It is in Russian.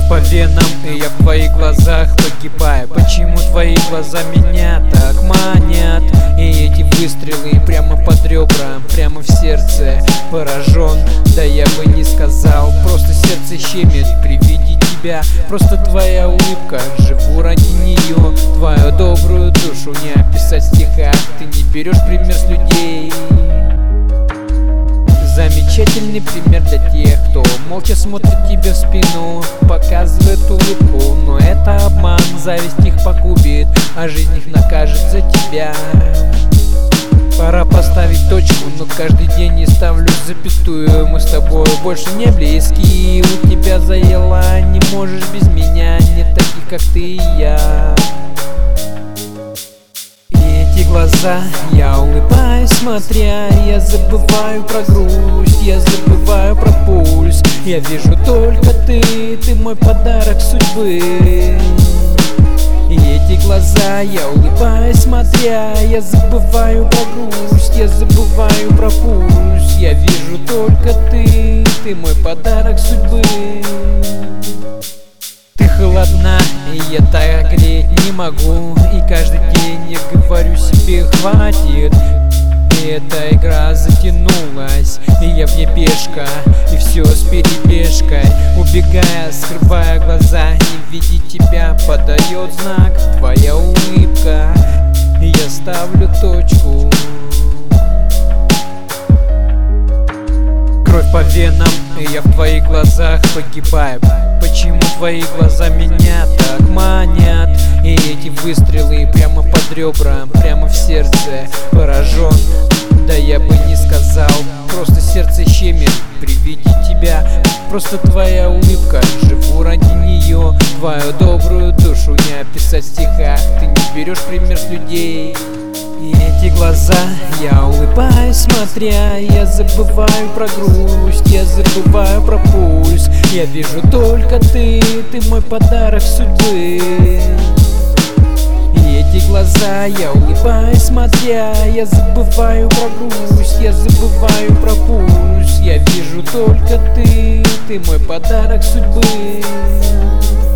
по венам, и я в твоих глазах погибаю. Почему твои глаза меня так манят? И эти выстрелы прямо под ребра, прямо в сердце. Поражен, да я бы не сказал. Просто сердце щемит при виде тебя. Просто твоя улыбка, живу ради нее. Твою добрую душу не описать в стихах. Ты не берешь пример с людей. Замечательный пример для тех, кто молча смотрит тебе в спину, показывает улыбку, но это обман. Зависть их погубит, а жизнь их накажет за тебя. Пора поставить точку, но каждый день не ставлю запятую. Мы с тобой больше не близки, у тебя заела, не можешь без меня, нет таких, как ты и я. Глаза, я улыбаюсь, смотря, я забываю про грусть, я забываю про пульс. Я вижу только ты мой подарок судьбы. И эти глаза, я улыбаюсь, смотря, я забываю про грусть, я забываю про пульс. Я вижу только ты мой подарок судьбы. Ты холодна, и я так греть не могу. И каждый день я говорю себе хватит. И эта игра затянулась, и я в ней пешка, и все с перебежкой. Убегая, скрывая глаза, не видеть тебя подает знак твоя улыбка. И я ставлю точку. Кровь по венам, и я в твоих глазах погибаю. Почему твои глаза меня так манят? И эти выстрелы прямо под ребра, прямо в сердце. Поражен, да я бы не сказал. Просто сердце щемит при виде тебя. Просто твоя улыбка, живу ради нее. Твою добрую душу не описать в стихах. Ты не берешь пример с людей. И эти глаза, я улыбаюсь, смотря, я забываю про грусть, я забываю про пульс. Я вижу только ты мой подарок судьбы. И эти глаза, я улыбаюсь, смотря, я забываю про грусть, я забываю про пульс. Я вижу только ты мой подарок судьбы.